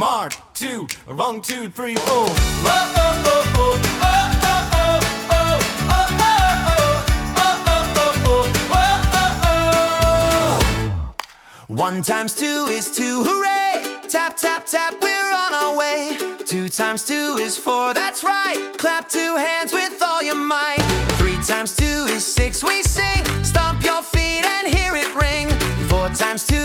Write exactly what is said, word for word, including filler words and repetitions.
Mark two, one, two, three, four. Oh, oh, oh, oh, oh, oh, oh, oh, oh, oh, oh, oh, oh. One times two is two, hooray! Tap, tap, tap, we're on our way. Two times two is four, that's right. Clap two hands with all your might. Three times two is six, we sing. Stomp your feet and hear it ring. Four times two